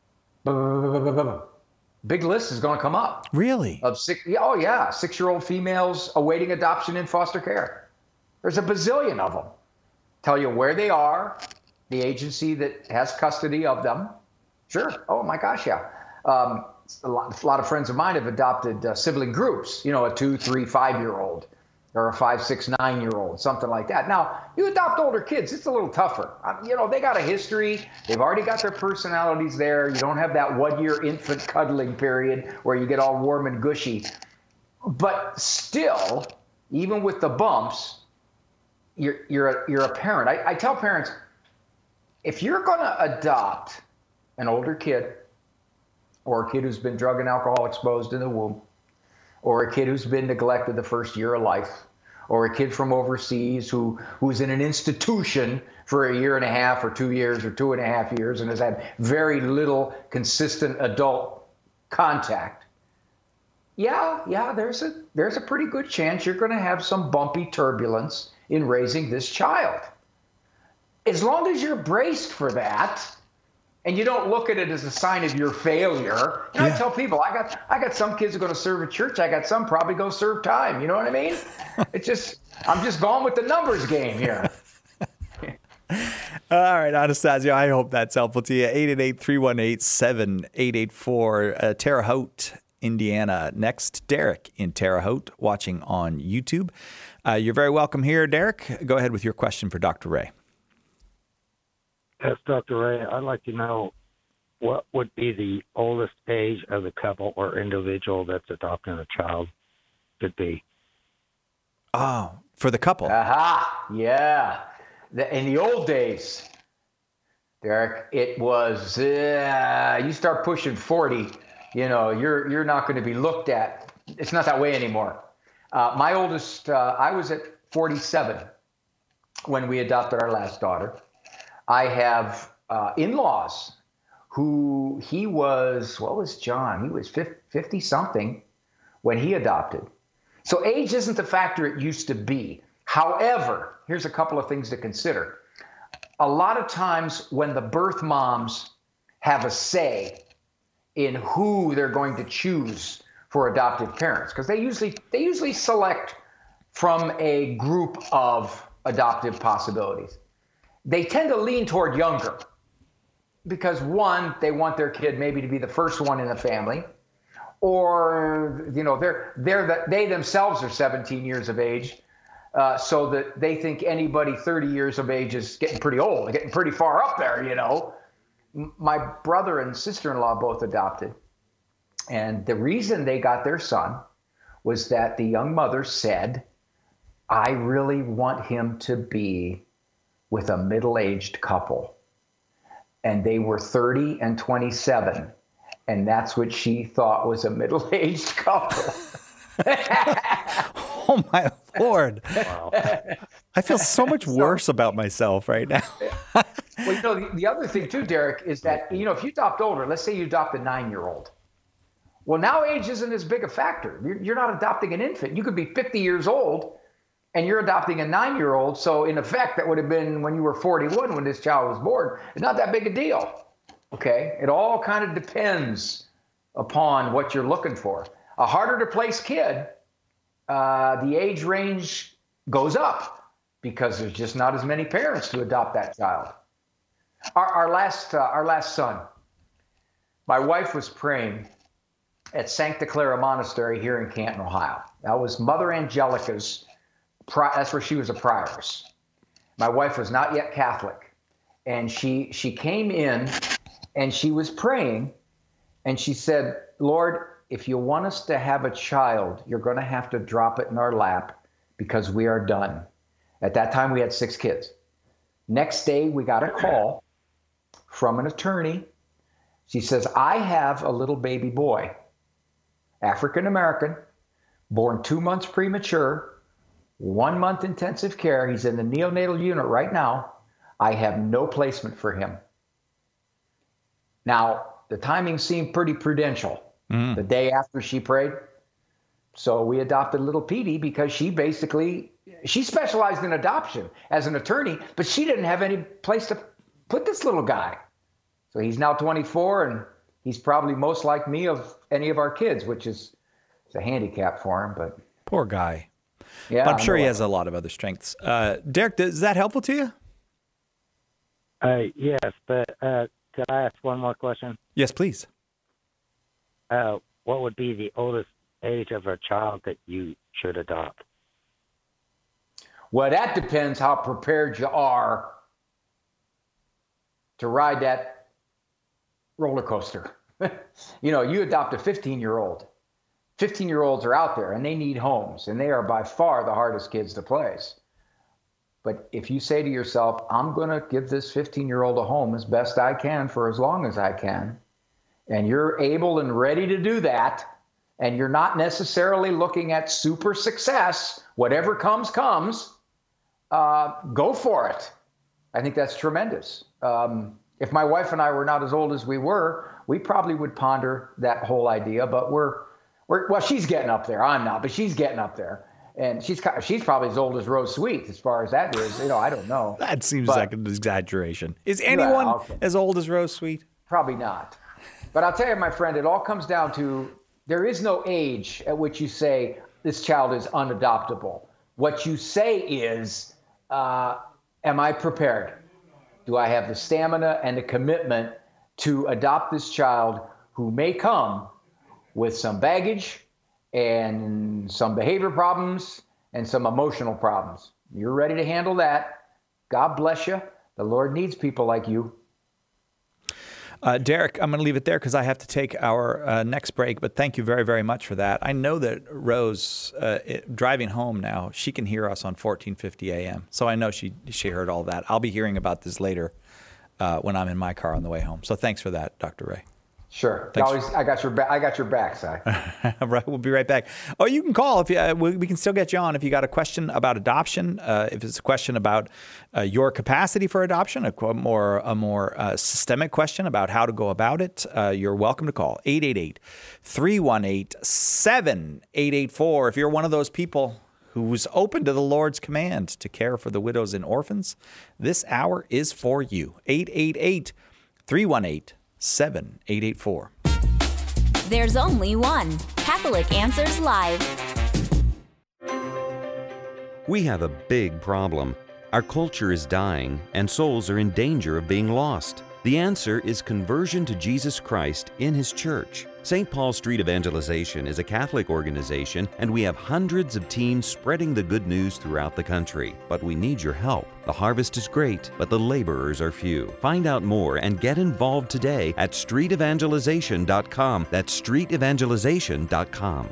Speaker 2: Big list is going to come up.
Speaker 1: Really?
Speaker 2: Of 6-year-old females awaiting adoption in foster care. There's a bazillion of them. Tell you where they are, the agency that has custody of them. Sure. Oh my gosh, yeah. A lot of friends of mine have adopted sibling groups. A 2, 3, 5-year-old, or a 5, 6, 9-year-old, something like that. Now, you adopt older kids, it's a little tougher. They got a history. They've already got their personalities there. You don't have that 1-year infant cuddling period where you get all warm and gushy. But still, even with the bumps, you're a parent. I tell parents, if you're going to adopt an older kid, or a kid who's been drug and alcohol exposed in the womb, or a kid who's been neglected the first year of life, or a kid from overseas who's in an institution for 1.5 years or 2 years or 2.5 years and has had very little consistent adult contact. There's a pretty good chance you're going to have some bumpy turbulence in raising this child. As long as you're braced for that, and you don't look at it as a sign of your failure. I tell people, I got some kids who are going to serve at church. I got some probably going to serve time. You know what I mean? I'm just going with the numbers game here.
Speaker 1: All right, Anastasio, I hope that's helpful to you. 888-318-7884, Terre Haute, Indiana. Next, Derek in Terre Haute, watching on YouTube. You're very welcome here, Derek. Go ahead with your question for Dr. Ray.
Speaker 13: Yes, Dr. Ray, I'd like to know what would be the oldest age of the couple or individual that's adopting a child could be.
Speaker 1: Oh, for the couple.
Speaker 2: Aha, yeah. In the old days, Derek, it was, you start pushing 40, you're not going to be looked at. It's not that way anymore. My oldest, I was at 47 when we adopted our last daughter. I have in-laws who what was John? He was 50-something when he adopted. So age isn't the factor it used to be. However, here's a couple of things to consider. A lot of times when the birth moms have a say in who they're going to choose for adoptive parents, because they usually select from a group of adoptive possibilities. They tend to lean toward younger because, one, they want their kid maybe to be the first one in the family, or they themselves are 17 years of age, so that they think anybody 30 years of age is getting pretty old, getting pretty far up there. My brother and sister-in-law both adopted, and the reason they got their son was that the young mother said, "I really want him to be with a middle-aged couple." And they were 30 and 27. And that's what she thought was a middle-aged couple.
Speaker 1: Oh, my Lord. Wow. I feel so much worse about myself right now.
Speaker 2: Well, the other thing, too, Derek, is that, if you adopt older, let's say you adopt a 9-year-old. Well, now age isn't as big a factor. You're not adopting an infant. You could be 50 years old, and you're adopting a 9-year-old. So in effect, that would have been when you were 41 when this child was born. It's not that big a deal. Okay. It all kind of depends upon what you're looking for. A harder to place kid, the age range goes up because there's just not as many parents to adopt that child. Our last son, my wife was praying, at Sancta Clara Monastery here in Canton, Ohio. That was Mother Angelica's, that's where she was a prioress. My wife was not yet Catholic. And she came in and she was praying and she said, Lord, if you want us to have a child, you're going to have to drop it in our lap because we are done. At that time, we had 6 kids. Next day, we got a call from an attorney. She says, I have a little baby boy, African-American, born 2 months premature, 1 month intensive care. He's in the neonatal unit right now. I have no placement for him. Now, the timing seemed pretty prudential. The day after she prayed. So we adopted little Petey because she specialized in adoption as an attorney, but she didn't have any place to put this little guy. So he's now 24 and he's probably most like me of any of our kids, which is a handicap for him, but.
Speaker 1: Poor guy.
Speaker 2: Yeah.
Speaker 1: But I'm sure he has a lot of other strengths. Derek, is that helpful to you?
Speaker 13: Yes, but could I ask one more question?
Speaker 1: Yes, please.
Speaker 13: What would be the oldest age of a child that you should adopt?
Speaker 2: Well, that depends how prepared you are to ride that roller coaster. You adopt a 15-year-old. 15-year-olds are out there and they need homes, and they are by far the hardest kids to place. But if you say to yourself, I'm going to give this 15-year-old a home as best I can for as long as I can, and you're able and ready to do that, and you're not necessarily looking at super success, whatever comes, go for it. I think that's tremendous. If my wife and I were not as old as we were, we probably would ponder that whole idea, but well, she's getting up there. I'm not, but she's getting up there. And she's probably as old as Rose Sweet as far as that is. I don't know.
Speaker 1: That seems like an exaggeration. Is anyone as old as Rose Sweet?
Speaker 2: Probably not. But I'll tell you, my friend, it all comes down to there is no age at which you say this child is unadoptable. What you say is, am I prepared? Do I have the stamina and the commitment to adopt this child who may come with some baggage and some behavior problems and some emotional problems? You're ready to handle that. God bless you. The Lord needs people like you.
Speaker 1: Derek, I'm going to leave it there because I have to take our next break, but thank you very, very much for that. I know that Rose, driving home now, she can hear us on 1450 AM. So I know she heard all that. I'll be hearing about this later when I'm in my car on the way home. So thanks for that, Dr. Ray.
Speaker 2: Sure. I got your back, Si.
Speaker 1: Right, we'll be right back. Oh, you can call if we can still get you on if you got a question about adoption. If it's a question about your capacity for adoption, a more systemic question about how to go about it, you're welcome to call 888-318-7884. If you're one of those people who's open to the Lord's command to care for the widows and orphans, this hour is for you. 888-318-7884.
Speaker 3: There's only one Catholic Answers Live.
Speaker 14: We have a big problem. Our culture is dying, and souls are in danger of being lost. The answer is conversion to Jesus Christ in His church. St. Paul Street Evangelization is a Catholic organization, and we have hundreds of teams spreading the good news throughout the country. But we need your help. The harvest is great, but the laborers are few. Find out more and get involved today at streetevangelization.com. That's streetevangelization.com.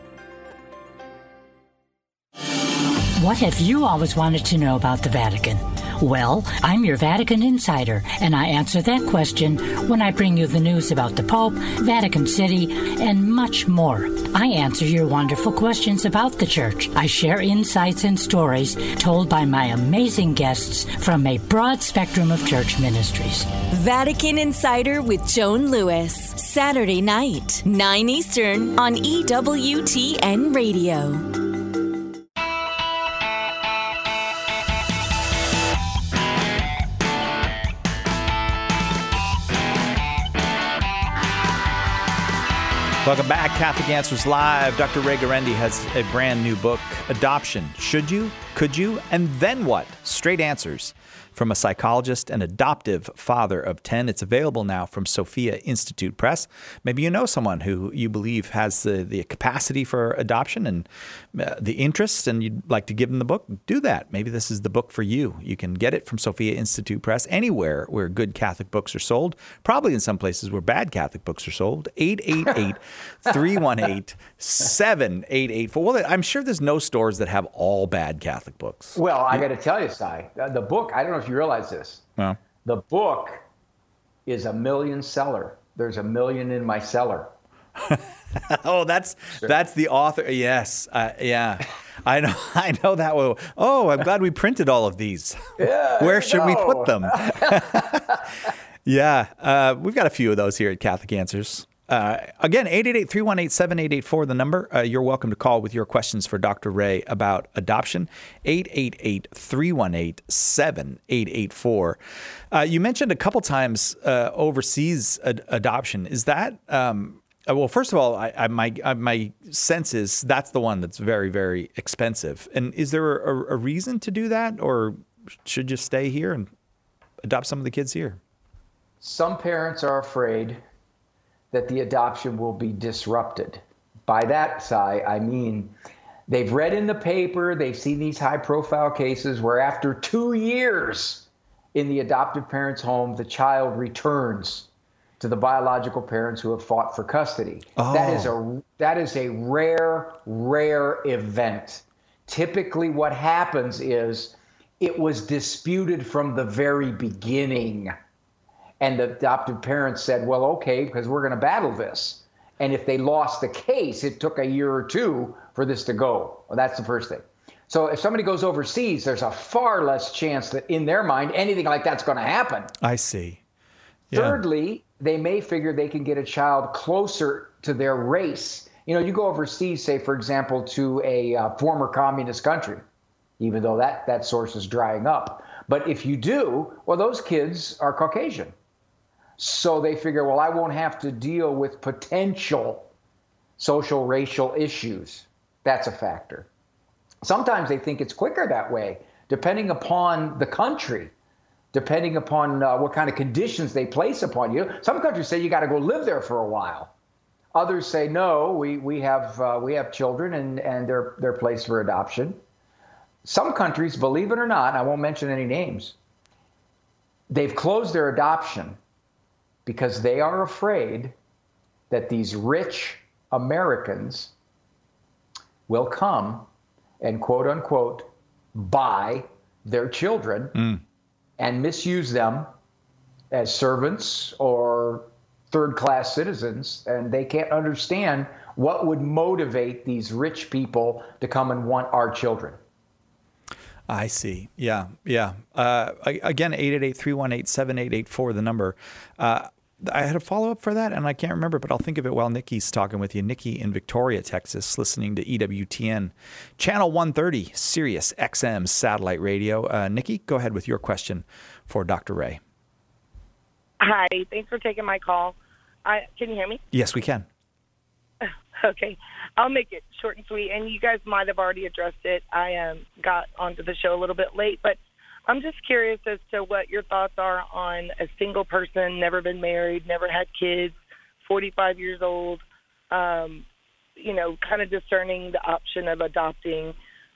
Speaker 15: What have you always wanted to know about the Vatican? Well, I'm your Vatican insider, and I answer that question when I bring you the news about the Pope, Vatican City, and much more. I answer your wonderful questions about the Church. I share insights and stories told by my amazing guests from a broad spectrum of church ministries.
Speaker 16: Vatican Insider with Joan Lewis, Saturday night, 9 Eastern on EWTN Radio.
Speaker 1: Welcome back, Catholic Answers Live. Dr. Ray Guarendi has a brand new book, Adoption. Should you? Could you? And then what? Straight answers from a psychologist and adoptive father of 10. It's available now from Sophia Institute Press. Maybe you know someone who you believe has the capacity for adoption and the interest, and you'd like to give them the book. Do that. Maybe this is the book for you. You can get it from Sophia Institute Press anywhere where good Catholic books are sold, probably in some places where bad Catholic books are sold. 888-318-7884. Well, I'm sure there's no stores that have all bad Catholic books.
Speaker 2: Well, I got to tell you, Si, the book, I don't know if you realize this.
Speaker 1: Well,
Speaker 2: the book is $1 million seller. There's $1 million in my cellar.
Speaker 1: Oh, that's the author. Yes. Yeah. I know that one. Oh, I'm glad we printed all of these.
Speaker 2: Yeah,
Speaker 1: where should we put them? Yeah. We've got a few of those here at Catholic Answers. Again, 888-318-7884, the number. You're welcome to call with your questions for Dr. Ray about adoption. 888-318-7884. You mentioned a couple times overseas adoption. Is that... well, first of all, my sense is that's the one that's very, very expensive. And is there a reason to do that, or should you stay here and adopt some of the kids here?
Speaker 2: Some parents are afraid that the adoption will be disrupted. By that, Si, I mean they've read in the paper, they've seen these high-profile cases where after 2 years in the adoptive parent's home, the child returns to the biological parents who have fought for custody.
Speaker 1: Oh.
Speaker 2: That is a rare event. Typically what happens is it was disputed from the very beginning. And the adoptive parents said, well, okay, because we're going to battle this. And if they lost the case, it took a year or two for this to go. Well, that's the first thing. So if somebody goes overseas, there's a far less chance that in their mind anything like that's going to happen.
Speaker 1: I see. Yeah.
Speaker 2: Thirdly, they may figure they can get a child closer to their race. You know, you go overseas, say, for example, to a former communist country, even though that source is drying up. But if you do, well, those kids are Caucasian. So they figure, well, I won't have to deal with potential social, racial issues. That's a factor. Sometimes they think it's quicker that way, depending upon the country. Depending upon what kind of conditions they place upon you. Some countries say you got to go live there for a while. Others say, no, we have children and they're placed for adoption. Some countries, believe it or not, I won't mention any names, they've closed their adoption because they are afraid that these rich Americans will come and, quote unquote, buy their children and misuse them as servants or third-class citizens, and they can't understand what would motivate these rich people to come and want our children.
Speaker 1: I see. Yeah. Again, 888-318-7884, the number. I had a follow-up for that, and I can't remember, but I'll think of it while Nikki's talking with you. Nikki in Victoria, Texas, listening to EWTN, Channel 130, Sirius XM satellite radio. Nikki, go ahead with your question for Dr. Ray.
Speaker 17: Hi, thanks for taking my call. Can you hear me?
Speaker 1: Yes, we can.
Speaker 17: Okay, I'll make it short and sweet, and you guys might have already addressed it. I got onto the show a little bit late, but I'm just curious as to what your thoughts are on a single person, never been married, never had kids, 45 years old, kind of discerning the option of adopting,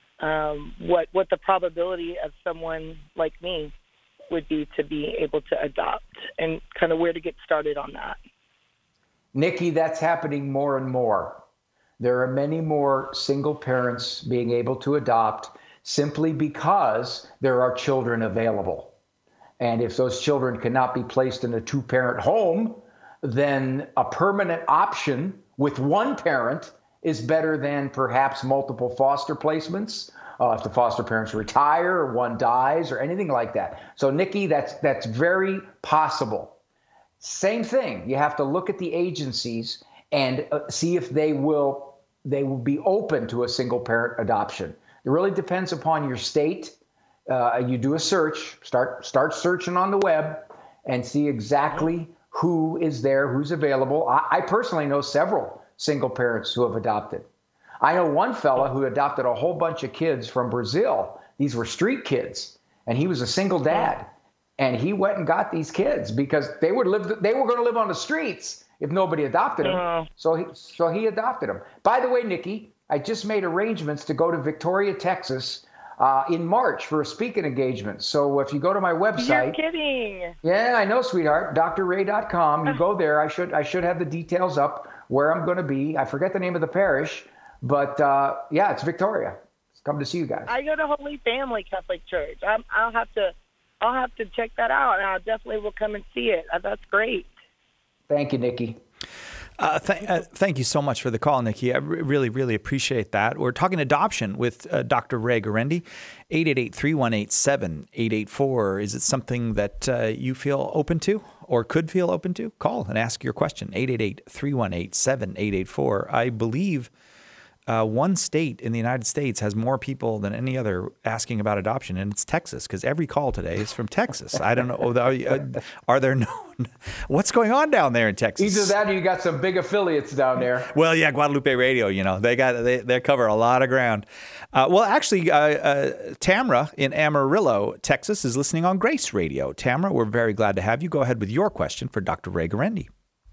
Speaker 17: what the probability of someone like me would be to be able to adopt, and kind of where to get started on that.
Speaker 2: Nikki, that's happening more and more. There are many more single parents being able to adopt simply because there are children available. And if those children cannot be placed in a two-parent home, then a permanent option with one parent is better than perhaps multiple foster placements. If the foster parents retire or one dies or anything like that. So, Nikki, that's very possible. Same thing. You have to look at the agencies and see if they will be open to a single parent adoption. It really depends upon your state. You do a search, start searching on the web and see exactly who is there, who's available. I personally know several single parents who have adopted. I know one fella who adopted a whole bunch of kids from Brazil. These were street kids. and he was a single dad. And he went and got these kids because they were going to live on the streets if nobody adopted them. So he adopted them. By the way, Nikki, I just made arrangements to go to Victoria, Texas in March for a speaking engagement. So if you go to my website.
Speaker 17: You're kidding.
Speaker 2: Yeah, I know, sweetheart. drray.com. You go there. I should have the details up where I'm going to be. I forget the name of the parish, but yeah, it's Victoria. Come to see you guys.
Speaker 17: I go to Holy Family Catholic Church. I'll have to check that out, and I definitely will come and see it. That's great.
Speaker 2: Thank you, Nikki.
Speaker 1: Thank you so much for the call, Nikki. I really, really appreciate that. We're talking adoption with Dr. Ray Guarendi. 888-318-7884. Is it something that you feel open to or could feel open to? Call and ask your question. 888-318-7884. I believe one state in the United States has more people than any other asking about adoption, and it's Texas, because every call today is from Texas. I don't know. Are there no? What's going on down there in Texas?
Speaker 2: Either that or you got some big affiliates down there.
Speaker 1: Well, yeah, Guadalupe Radio, they cover a lot of ground. Well, actually, Tamara in Amarillo, Texas, is listening on Grace Radio. Tamara, we're very glad to have you. Go ahead with your question for Dr. Ray Guarendi.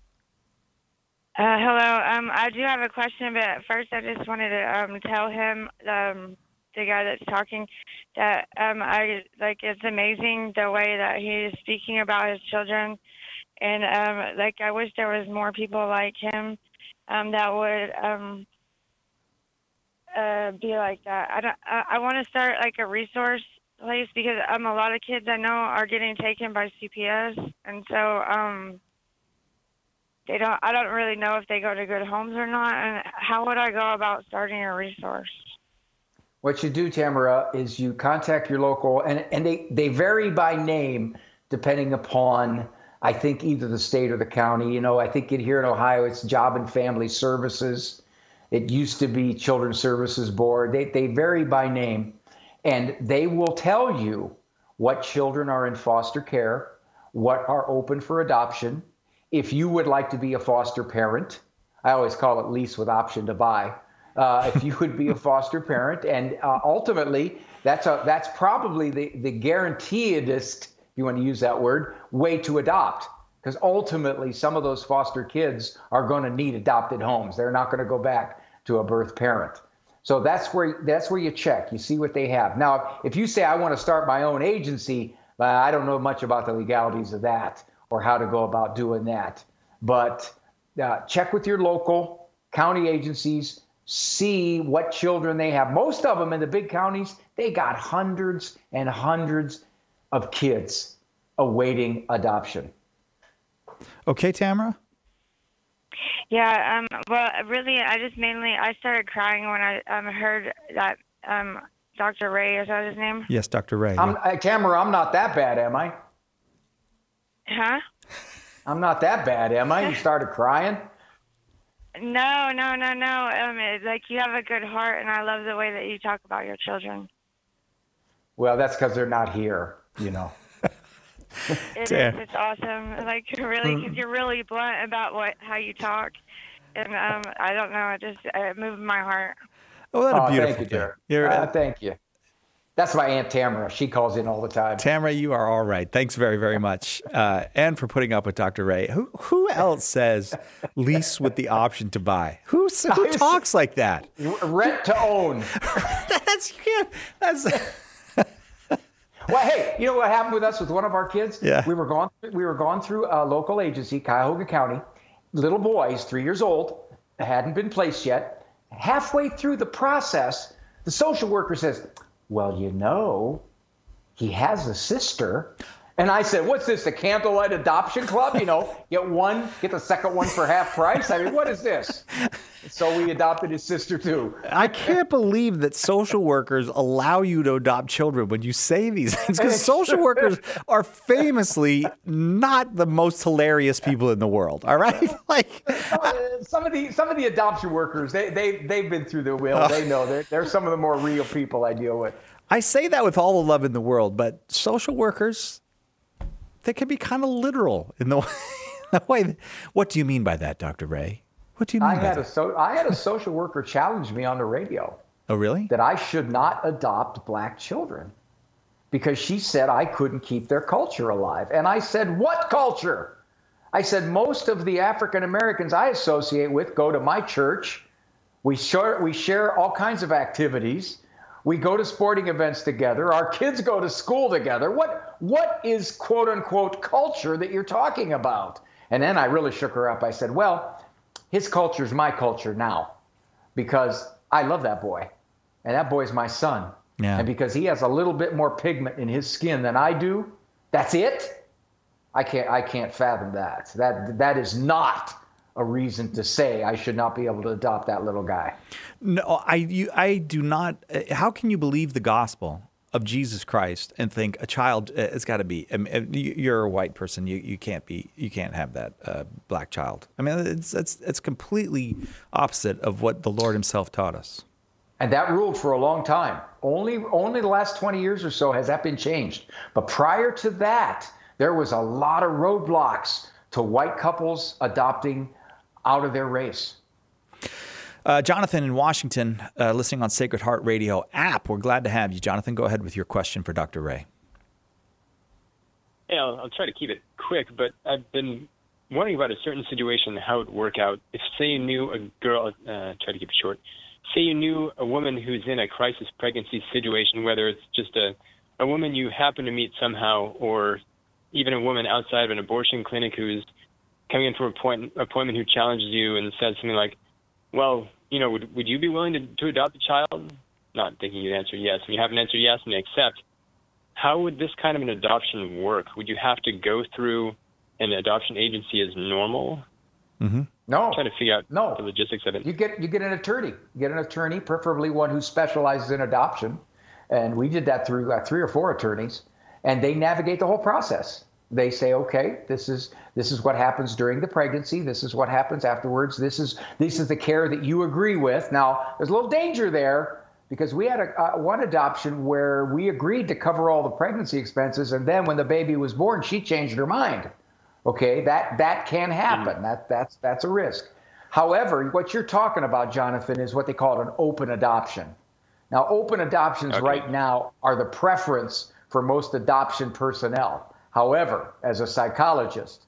Speaker 18: Hello. I do have a question, but first I just wanted to tell him, the guy that's talking, that it's amazing the way that he is speaking about his children, and I wish there was more people like him that would be like that. I want to start like a resource place because a lot of kids I know are getting taken by CPS, and so I don't really know if they go to good homes or not. And how would I go about starting a resource?
Speaker 2: What you do, Tamara, is you contact your local, and they vary by name depending upon, I think, either the state or the county. I think here in Ohio, it's Job and Family Services. It used to be Children's Services Board. They vary by name, and they will tell you what children are in foster care, what are open for adoption. If you would like to be a foster parent, I always call it lease with option to buy. If you would be a foster parent, and ultimately, that's probably the guaranteedest, if you want to use that word, way to adopt. Because ultimately, some of those foster kids are going to need adopted homes. They're not going to go back to a birth parent. So that's where you check. You see what they have. Now, if you say, I want to start my own agency, I don't know much about the legalities of that or how to go about doing that. But check with your local county agencies, see what children they have. Most of them in the big counties, they got hundreds and hundreds of kids awaiting adoption.
Speaker 1: Okay, Tamara?
Speaker 18: Yeah, well, really, I started crying when I heard that Dr. Ray, is that his name?
Speaker 1: Yes, Dr. Ray.
Speaker 2: Tamara, I'm not that bad, am I?
Speaker 18: Huh?
Speaker 2: I'm not that bad, am I? You started crying?
Speaker 18: No. You have a good heart, and I love the way that you talk about your children.
Speaker 2: Well, that's because they're not here,
Speaker 18: It is. It's awesome. Really, because you're really blunt about how you talk, and I don't know. It moved my heart.
Speaker 1: Oh, that's beautiful.
Speaker 2: Thank you, dear. Thank you. That's my Aunt Tamara. She calls in all the time.
Speaker 1: Tamara, you are all right. Thanks very, very much. And for putting up with Dr. Ray. Who else says lease with the option to buy? Who talks like that?
Speaker 2: Rent to own.
Speaker 1: That's
Speaker 2: Well, hey, you know what happened with us with one of our kids?
Speaker 1: Yeah.
Speaker 2: We were going through a local agency, Cuyahoga County. Little boys, 3 years old, hadn't been placed yet. Halfway through the process, the social worker says, well, he has a sister. And I said, what's this, the Candlelight Adoption Club? Get one, get the second one for half price? I mean, what is this? So we adopted his sister, too.
Speaker 1: I can't believe that social workers allow you to adopt children when you say these things, because social workers are famously not the most hilarious people in the world, all right?
Speaker 2: Some of the adoption workers, they've been through the wheel. They know. They're some of the more real people I deal with.
Speaker 1: I say that with all the love in the world, but social workers, they can be kind of literal in the way. What do you mean by that, Dr. Ray? What do you mean by that?
Speaker 2: I had a social worker challenge me on the radio.
Speaker 1: Oh, really?
Speaker 2: That I should not adopt black children because she said I couldn't keep their culture alive. And I said, what culture? I said, most of the African Americans I associate with go to my church. We share all kinds of activities. We go to sporting events together. Our kids go to school together. What is quote unquote culture that you're talking about? And then I really shook her up. I said, well, his culture is my culture now because I love that boy. And that boy's my son.
Speaker 1: Yeah.
Speaker 2: And because he has a little bit more pigment in his skin than I do, that's it. I can't fathom that. That is not a reason to say I should not be able to adopt that little guy.
Speaker 1: No, I do not. How can you believe the gospel of Jesus Christ and think a child, it's got to be, you're a white person, you can't have that black child. I mean, it's completely opposite of what the Lord himself taught us.
Speaker 2: And that ruled for a long time. Only the last 20 years or so has that been changed. But prior to that, there was a lot of roadblocks to white couples adopting out of their race.
Speaker 1: Jonathan in Washington, listening on Sacred Heart Radio app. We're glad to have you. Jonathan, go ahead with your question for Dr. Ray.
Speaker 19: Yeah, I'll try to keep it quick, but I've been wondering about a certain situation, how it would work out. If, say, you knew a girl, try to keep it short. Say you knew a woman who's in a crisis pregnancy situation, whether it's just a woman you happen to meet somehow, or even a woman outside of an abortion clinic who's coming in for an appointment who challenges you and says something like, well, would you be willing to adopt a child? Not thinking you'd answer yes. And you haven't answered yes and they accept. How would this kind of an adoption work? Would you have to go through an adoption agency as normal?
Speaker 1: Mm-hmm.
Speaker 2: No.
Speaker 19: I'm trying to figure out the logistics of it.
Speaker 2: You get an attorney. You get an attorney, preferably one who specializes in adoption. And we did that through 3 or 4 attorneys. And they navigate the whole process. They say, okay, this is what happens during the pregnancy. This is what happens afterwards. This is the care that you agree with. Now, there's a little danger there because we had one adoption where we agreed to cover all the pregnancy expenses, and then when the baby was born, she changed her mind. Okay, that can happen. That's a risk. However, what you're talking about, Jonathan, is what they call an open adoption. Now, open adoptions right now are the preference for most adoption personnel. However, as a psychologist,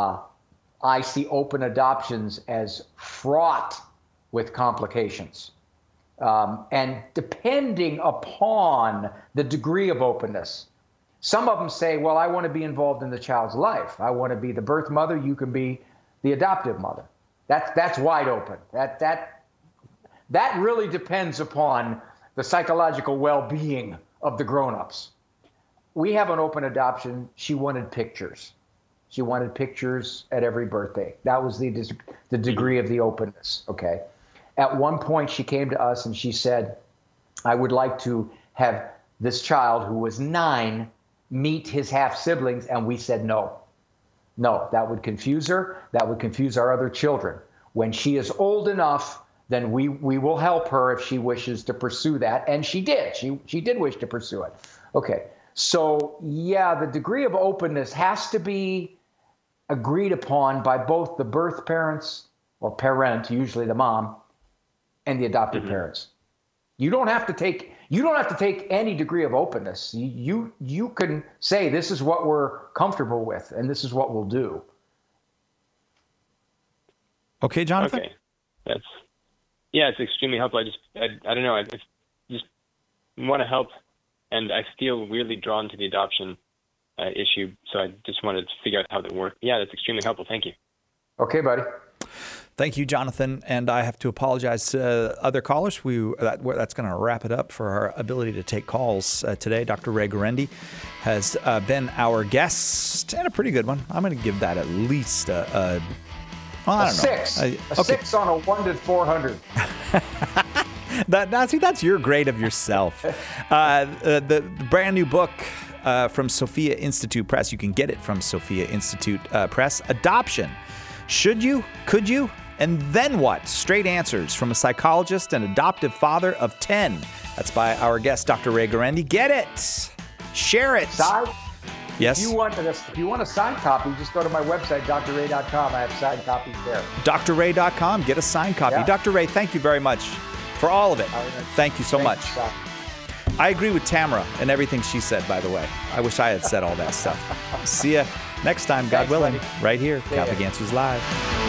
Speaker 2: I see open adoptions as fraught with complications. And depending upon the degree of openness, some of them say, well, I want to be involved in the child's life. I want to be the birth mother. You can be the adoptive mother. That's wide open. That really depends upon the psychological well-being of the grown-ups. We have an open adoption. She wanted pictures. She wanted pictures at every birthday. That was the degree of the openness, okay? At one point, she came to us and she said, I would like to have this child who was 9 meet his half-siblings, and we said no. No, that would confuse her. That would confuse our other children. When she is old enough, then we will help her if she wishes to pursue that, and she did. She did wish to pursue it. Okay. So, yeah, the degree of openness has to be agreed upon by both the birth parents or parent, usually the mom, and the adoptive parents. You don't have to take any degree of openness. You can say this is what we're comfortable with and this is what we'll do.
Speaker 1: Okay, Jonathan?
Speaker 19: Okay. It's extremely helpful. I don't know. I just want to help. And I feel weirdly drawn to the adoption issue, so I just wanted to figure out how that worked. Yeah, that's extremely helpful. Thank you.
Speaker 2: Okay, buddy.
Speaker 1: Thank you, Jonathan. And I have to apologize to other callers. That's going to wrap it up for our ability to take calls today. Dr. Ray Guarendi has been our guest, and a pretty good one. I'm going to give that at least a
Speaker 2: 6. A 6 on a 1 to 400.
Speaker 1: That's your grade of yourself. The brand new book from Sophia Institute Press. You can get it from Sophia Institute Press. Adoption. Should you? Could you? And then what? Straight answers from a psychologist and adoptive father of 10. That's by our guest, Dr. Ray Guarendi. Get it. Share it. Yes.
Speaker 2: If you want a signed copy, just go to my website, drray.com. I have signed copies there.
Speaker 1: drray.com. Get a signed copy.
Speaker 2: Yeah.
Speaker 1: Dr. Ray, thank you very much for all of it. Thank you so much. I agree with Tamara and everything she said, by the way. I wish I had said all that stuff. See ya next time, God willing, right here, Catholic Answers Live.